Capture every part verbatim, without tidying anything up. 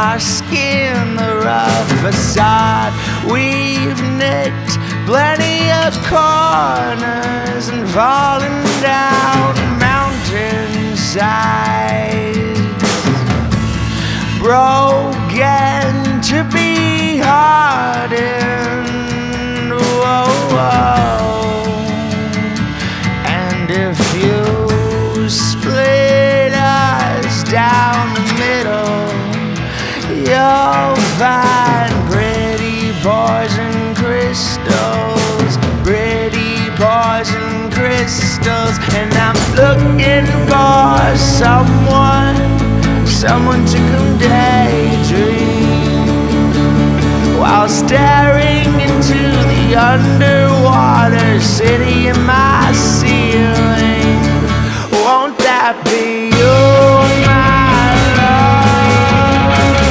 our skin, the rough facade. We've nicked plenty of corners and fallen down mountainsides, broken to be hardened. Whoa, whoa. And if you split us down the middle, you'll find pretty poison crystals, pretty poison crystals. And I'm looking for someone, someone to come daydream while staring into the underwater city in my ceiling. Won't that be you, my love?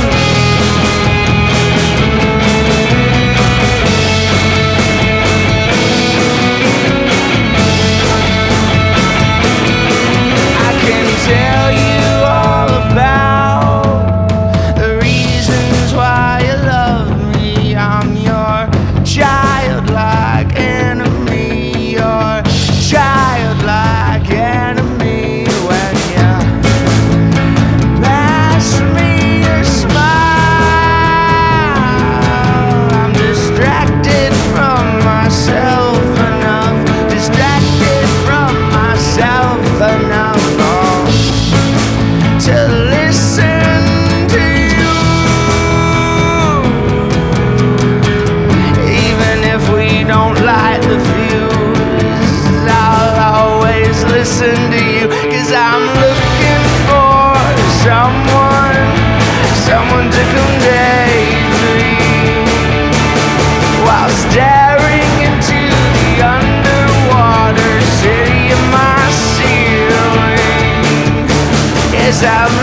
I can tell you all about the reasons why you love me. I'm your childlike enemy, your childlike enemy. When you pass me a smile, I'm distracted from myself enough, distracted from myself enough oh, to listen to you. Even if we don't light the fuse, I'll always listen to you. Cause I'm looking for someone, someone to come daydream while staring into the underwater city of my ceiling. Yes, I'm